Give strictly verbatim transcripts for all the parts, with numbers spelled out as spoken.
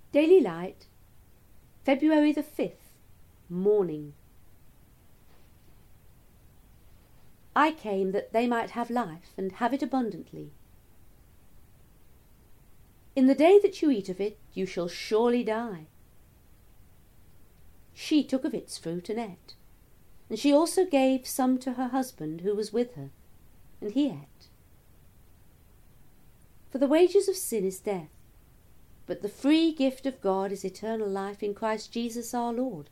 Daily Light, February the fifth, Morning. I came that they might have life, and have it abundantly. In the day that you eat of it, you shall surely die. She took of its fruit and ate, and she also gave some to her husband who was with her, and he ate. For the wages of sin is death, but the free gift of God is eternal life in Christ Jesus our Lord.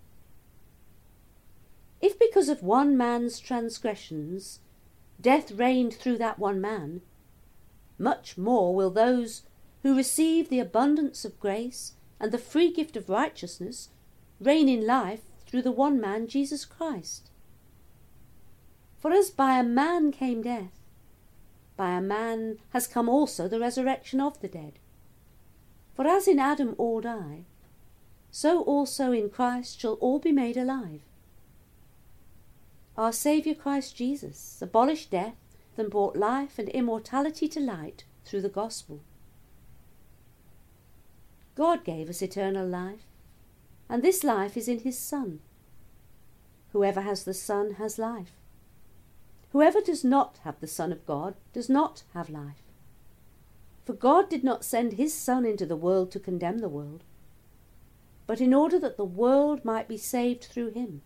If because of one man's transgressions death reigned through that one man, much more will those who receive the abundance of grace and the free gift of righteousness reign in life through the one man, Jesus Christ. For as by a man came death, by a man has come also the resurrection of the dead. For as in Adam all die, so also in Christ shall all be made alive. Our Saviour Christ Jesus abolished death and brought life and immortality to light through the gospel. God gave us eternal life, and this life is in his Son. Whoever has the Son has life. Whoever does not have the Son of God does not have life. For God did not send his Son into the world to condemn the world, but in order that the world might be saved through him.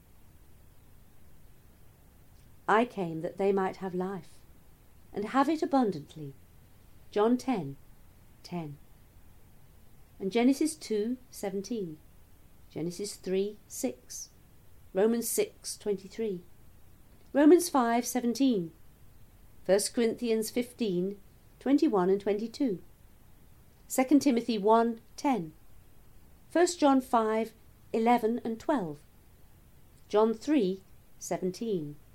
I came that they might have life, and have it abundantly. John ten, ten. And Genesis two, seventeen. Genesis three, six. Romans six, twenty-three. Romans five, seventeen. First Corinthians fifteen, twenty-one and twenty-two. Second Timothy one, ten. First John five, eleven and twelve. John three, seventeen.